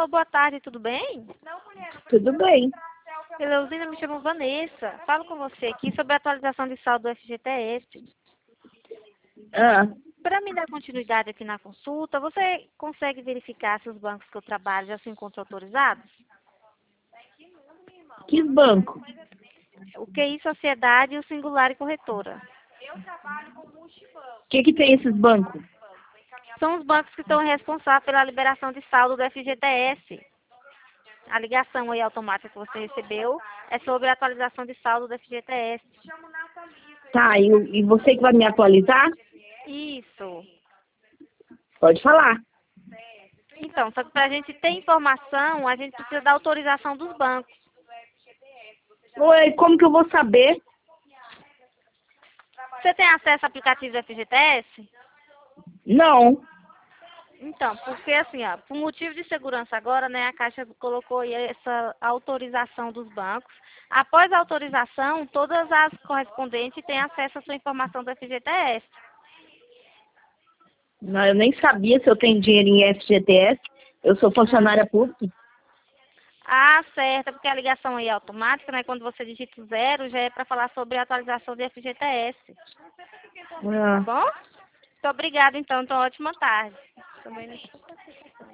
Alô, boa tarde, tudo bem? Tudo bem. Eleusina, me chamo Vanessa. Falo com você aqui sobre a atualização de saldo do FGTS. Ah, Para me dar continuidade aqui na consulta, você consegue verificar se os bancos que eu trabalho já se encontram autorizados? que banco? O QI Sociedade e o Singular e Corretora. O que tem esses bancos? São os bancos que estão responsáveis pela liberação de saldo do FGTS. A ligação aí automática que você recebeu é sobre a atualização de saldo do FGTS. Tá, e você que vai me atualizar? Isso. Pode falar. Então, só que para a gente ter informação, a gente precisa da autorização dos bancos. Ué, como que eu vou saber? Você tem acesso ao aplicativo do FGTS? Não. Então, porque assim, ó, por motivo de segurança agora, né, a Caixa colocou aí essa autorização dos bancos. Após a autorização, todas as correspondentes têm acesso à sua informação do FGTS. Não, eu nem sabia se eu tenho dinheiro em FGTS. Eu sou funcionária pública. Ah, certo, porque a ligação aí é automática, né? Quando você digita o 0, já é para falar sobre a atualização do FGTS. Tá Ah. bom? Muito obrigada, então. Ótima tarde. Também não